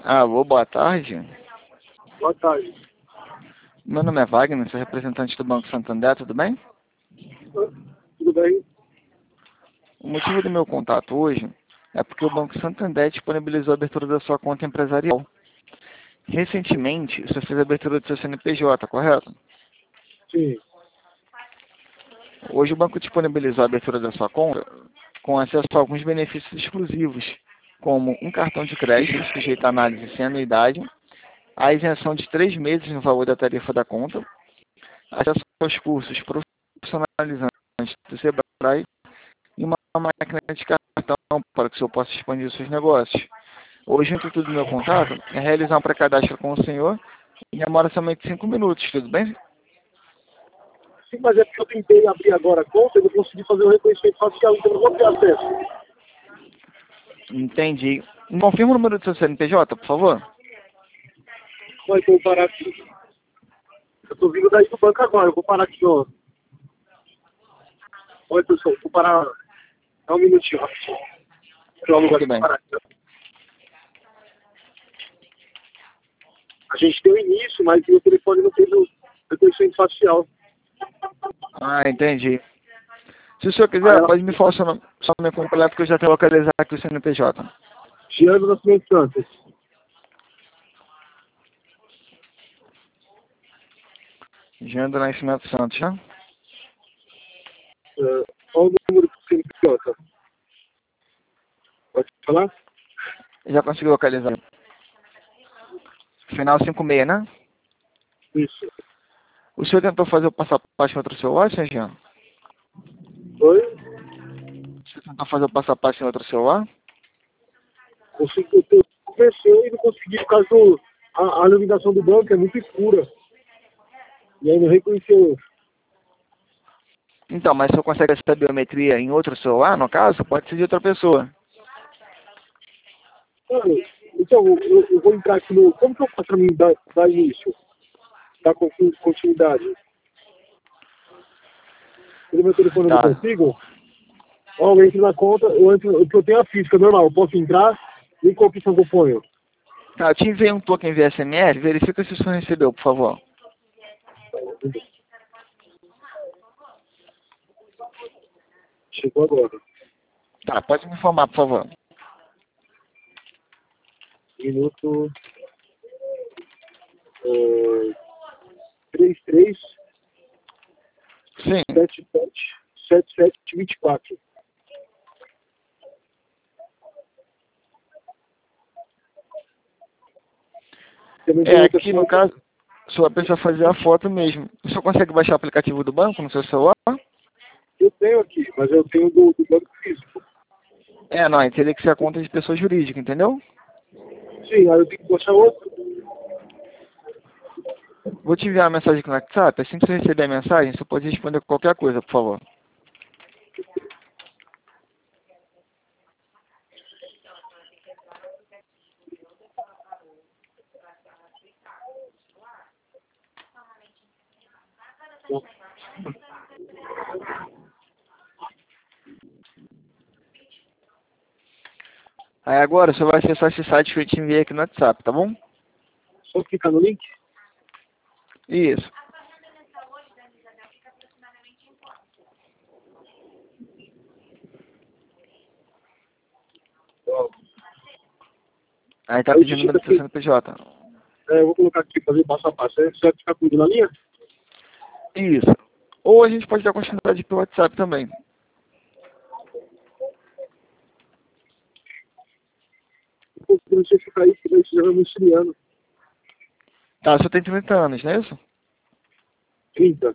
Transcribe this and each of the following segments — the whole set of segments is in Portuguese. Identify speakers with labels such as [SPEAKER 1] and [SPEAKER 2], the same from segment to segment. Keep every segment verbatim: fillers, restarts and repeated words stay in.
[SPEAKER 1] Alô, boa tarde.
[SPEAKER 2] Boa tarde.
[SPEAKER 1] Meu nome é Wagner, sou representante do Banco Santander, tudo bem?
[SPEAKER 2] Tudo bem?
[SPEAKER 1] O motivo do meu contato hoje é porque o Banco Santander disponibilizou a abertura da sua conta empresarial. Recentemente, você fez a abertura do seu C N P J, correto?
[SPEAKER 2] Sim.
[SPEAKER 1] Hoje o banco disponibilizou a abertura da sua conta com acesso a alguns benefícios exclusivos, como um cartão de crédito sujeito a análise sem anuidade, a isenção de três meses no valor da tarifa da conta, acesso aos cursos profissionalizantes do Sebrae e uma máquina de cartão para que o senhor possa expandir os seus negócios. Hoje, o intuito do meu contato é realizar um pré-cadastro com o senhor e demora somente cinco minutos, tudo bem?
[SPEAKER 2] Sim, mas é porque eu tentei abrir agora a conta e não consegui fazer o reconhecimento facial, então eu não vou ter acesso.
[SPEAKER 1] Entendi. Me confirma o número do seu C N P J, por favor?
[SPEAKER 2] Mas eu vou parar aqui. Eu tô vindo daí do banco agora, eu vou parar aqui, ó. Oi, pessoal, vou parar. Dá um minutinho, rapidinho. Deixa eu alugar
[SPEAKER 1] Tudo
[SPEAKER 2] aqui,
[SPEAKER 1] bem.
[SPEAKER 2] parar aqui, ó. A gente deu início, mas o telefone não fez o reconhecimento facial.
[SPEAKER 1] Ah, entendi. Se o senhor
[SPEAKER 2] Aí
[SPEAKER 1] quiser,
[SPEAKER 2] ela,
[SPEAKER 1] pode me falar o seu nome, seu nome completo que eu já tenho localizado aqui o C N P J.
[SPEAKER 2] Giano Nascimento Santos.
[SPEAKER 1] Jean do Nascimento Santos, né?
[SPEAKER 2] Uh, qual o número do C N P J? Pode falar?
[SPEAKER 1] Já consegui localizar. Final cinco seis, né?
[SPEAKER 2] Isso.
[SPEAKER 1] O senhor tentou fazer o passaporte em outro celular, senhor Jean?
[SPEAKER 2] Oi?
[SPEAKER 1] Você tentou fazer o passaporte em outro celular?
[SPEAKER 2] Consegui, eu comecei e não consegui por causa do. A, a iluminação do banco é muito escura. E aí não reconheceu.
[SPEAKER 1] Então, mas o senhor consegue essa biometria em outro celular, no caso? Pode ser de outra pessoa.
[SPEAKER 2] Mano, então, eu, eu vou entrar aqui no. Como que eu faço pra mim dar, dar início? Dar con- continuidade? Pelo meu telefone eu não
[SPEAKER 1] Tá.
[SPEAKER 2] consigo? Ó, eu entro na conta, eu entro, porque eu tenho a física normal, eu posso entrar e qual opção que eu ponho?
[SPEAKER 1] Tá, eu te enviei um token via S M S, verifica se o senhor recebeu, por favor.
[SPEAKER 2] Chegou agora.
[SPEAKER 1] Tá, pode me informar, por favor.
[SPEAKER 2] Minuto é, trinta e três,
[SPEAKER 1] Sim.
[SPEAKER 2] setenta e sete, setenta e sete, vinte e quatro. Também tem
[SPEAKER 1] É,
[SPEAKER 2] outra
[SPEAKER 1] aqui no
[SPEAKER 2] conta.
[SPEAKER 1] caso, o senhor precisa fazer a foto mesmo. O senhor consegue baixar o aplicativo do banco no seu celular?
[SPEAKER 2] Eu tenho aqui, mas eu tenho do, do banco físico.
[SPEAKER 1] É, não, aí teria que ser a conta de pessoa jurídica, entendeu?
[SPEAKER 2] Sim, aí eu tenho que baixar outro.
[SPEAKER 1] Vou te enviar uma mensagem aqui no WhatsApp, assim que você receber a mensagem, você pode responder qualquer coisa, por favor. Aí agora você vai acessar esse site que eu te enviei aqui no WhatsApp, tá bom?
[SPEAKER 2] Só clicar no link.
[SPEAKER 1] Isso. Aí tá
[SPEAKER 2] Aí
[SPEAKER 1] pedindo o
[SPEAKER 2] digita
[SPEAKER 1] número do seu
[SPEAKER 2] aqui.
[SPEAKER 1] C N P J.
[SPEAKER 2] É, eu vou colocar aqui, fazer passo a passo. Aí você vai ficar comigo na linha?
[SPEAKER 1] Isso. Ou a gente pode dar continuidade pelo WhatsApp também.
[SPEAKER 2] Eu não sei ficar aí, porque daí você já vai me auxiliando.
[SPEAKER 1] Tá, o senhor tem trinta anos, não é isso?
[SPEAKER 2] trinta.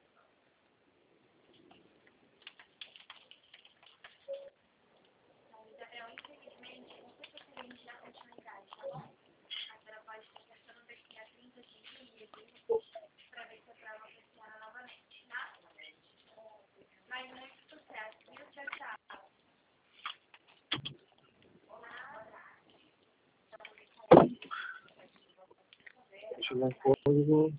[SPEAKER 2] Deixa eu dar um código.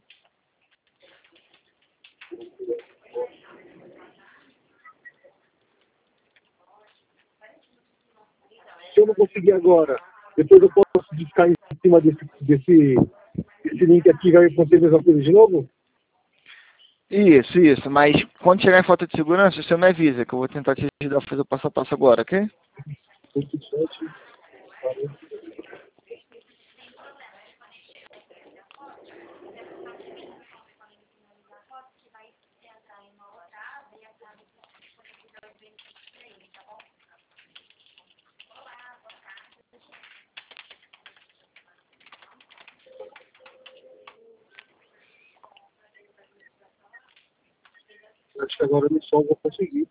[SPEAKER 2] Se eu não conseguir agora, depois eu posso discar em cima desse, desse, desse link aqui vai acontecer a mesma coisa de novo?
[SPEAKER 1] Isso, isso. Mas quando chegar em falta de segurança, você me avisa, que eu vou tentar te ajudar a fazer o passo a passo agora, ok?
[SPEAKER 2] oito sete, quarenta. Acho que agora no sol eu vou conseguir.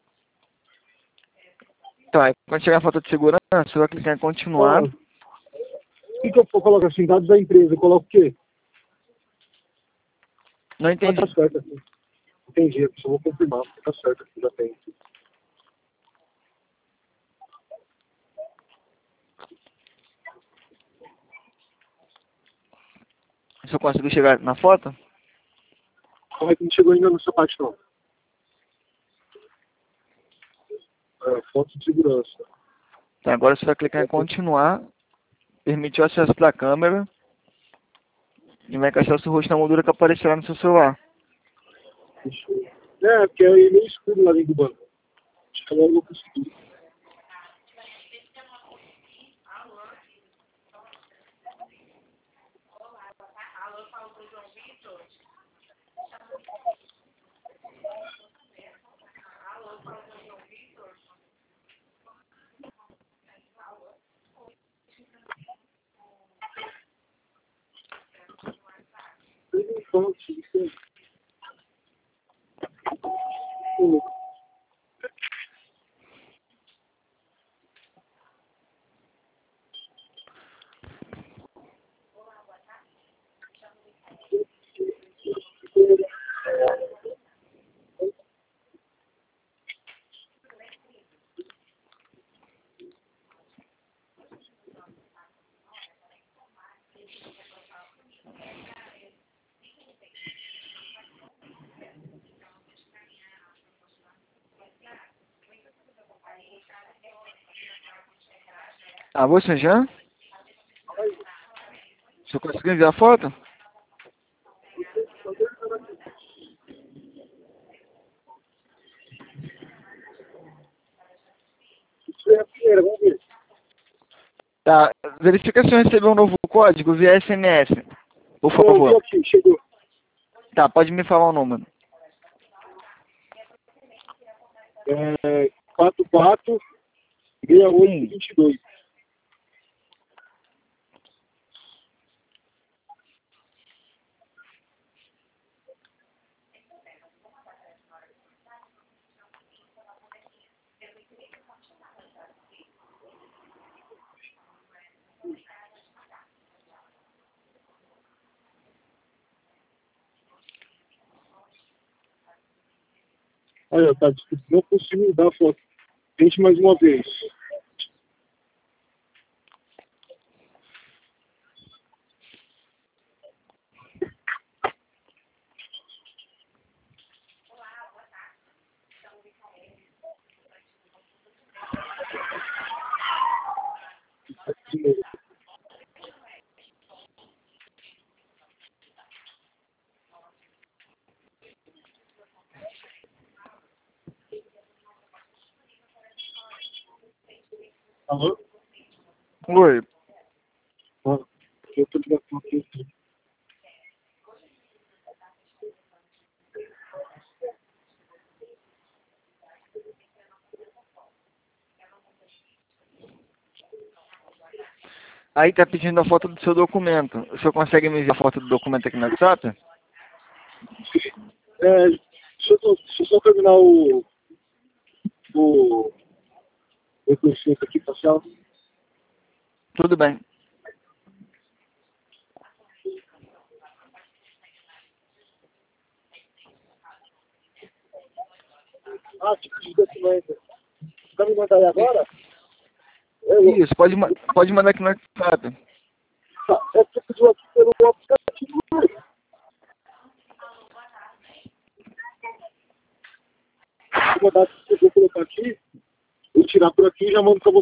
[SPEAKER 1] Tá, e quando chegar em falta de segurança, você vai clicar em continuar.
[SPEAKER 2] Ah, o que, que eu coloco assim? Dados da empresa, eu coloco o quê?
[SPEAKER 1] Não
[SPEAKER 2] Ah,
[SPEAKER 1] entendi.
[SPEAKER 2] tá certo aqui. Entendi, eu só vou confirmar, porque tá certo aqui, já tem.
[SPEAKER 1] Você conseguiu chegar na foto?
[SPEAKER 2] Como é que não chegou ainda nessa parte não? É, foto de segurança.
[SPEAKER 1] Tá, agora você vai clicar em continuar, permitir o acesso da câmera e vai encaixar o seu rosto na moldura que aparecerá no seu celular.
[SPEAKER 2] Deixa eu... É, porque é meio escuro lá dentro do banco. Acho que agora eu vou conseguir. Então, isso é...
[SPEAKER 1] Ah, você já? Você conseguiu enviar a foto?
[SPEAKER 2] Isso é a primeira, vamos ver.
[SPEAKER 1] Tá, verifica se eu recebi um novo código via S M S, por
[SPEAKER 2] Eu vi
[SPEAKER 1] favor.
[SPEAKER 2] aqui, chegou.
[SPEAKER 1] Tá, pode me falar o número.
[SPEAKER 2] É, quatro quatro seis oito dois dois. Olha, tá, desculpa, não consigo dar a foto. Tente mais uma vez. De novo. Alô?
[SPEAKER 1] Oi.
[SPEAKER 2] Ah, eu tô ligando aqui.
[SPEAKER 1] Aí tá pedindo a foto do seu documento. O senhor consegue me enviar a foto do documento aqui no WhatsApp?
[SPEAKER 2] É, deixa, eu, só- deixa eu só terminar o, o reconhecimento aqui facial.
[SPEAKER 1] Tudo bem.
[SPEAKER 2] Ah, tipo de documento. Vai me mandar aí agora? Eu,
[SPEAKER 1] Isso, pode, ma- pode mandar aqui no WhatsApp.
[SPEAKER 2] tá, é que eu pedi aqui pelo aplicativo. Vou mandar, eu vou colocar aqui, vou tirar por aqui e já mando pra você.